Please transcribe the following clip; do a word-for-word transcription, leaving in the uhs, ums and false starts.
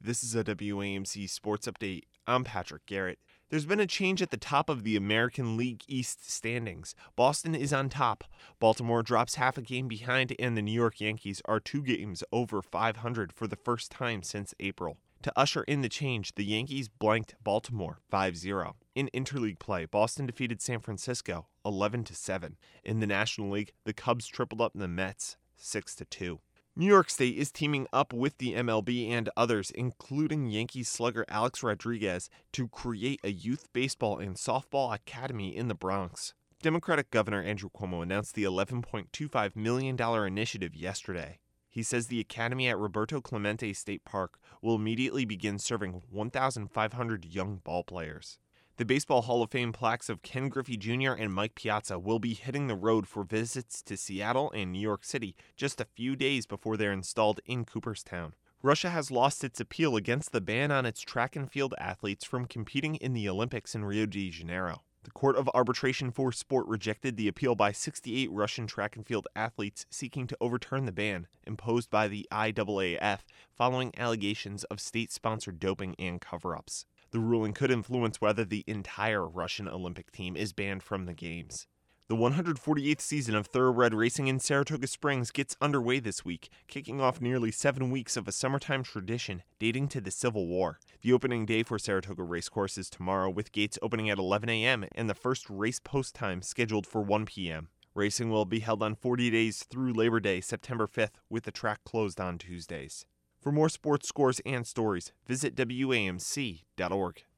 This is a W A M C Sports Update. I'm Patrick Garrett. There's been a change at the top of the American League East standings. Boston is on top. Baltimore drops half a game behind, and the New York Yankees are two games over five hundred for the first time since April. To usher in the change, the Yankees blanked Baltimore five zero. In interleague play, Boston defeated San Francisco eleven to seven. In the National League, the Cubs tripled up the Mets six to two. New York State is teaming up with the M L B and others, including Yankees slugger Alex Rodriguez, to create a youth baseball and softball academy in the Bronx. Democratic Governor Andrew Cuomo announced the eleven point two five million dollars initiative yesterday. He says the academy at Roberto Clemente State Park will immediately begin serving one thousand five hundred young ballplayers. The Baseball Hall of Fame plaques of Ken Griffey Junior and Mike Piazza will be hitting the road for visits to Seattle and New York City just a few days before they're installed in Cooperstown. Russia has lost its appeal against the ban on its track and field athletes from competing in the Olympics in Rio de Janeiro. The Court of Arbitration for Sport rejected the appeal by sixty-eight Russian track and field athletes seeking to overturn the ban imposed by the I A A F following allegations of state-sponsored doping and cover-ups. The ruling could influence whether the entire Russian Olympic team is banned from the Games. The one hundred forty-eighth season of thoroughbred racing in Saratoga Springs gets underway this week, kicking off nearly seven weeks of a summertime tradition dating to the Civil War. The opening day for Saratoga Racecourse is tomorrow, with gates opening at eleven a.m. and the first race post time scheduled for one p.m. Racing will be held on forty days through Labor Day, September fifth, with the track closed on Tuesdays. For more sports scores and stories, visit W A M C dot org.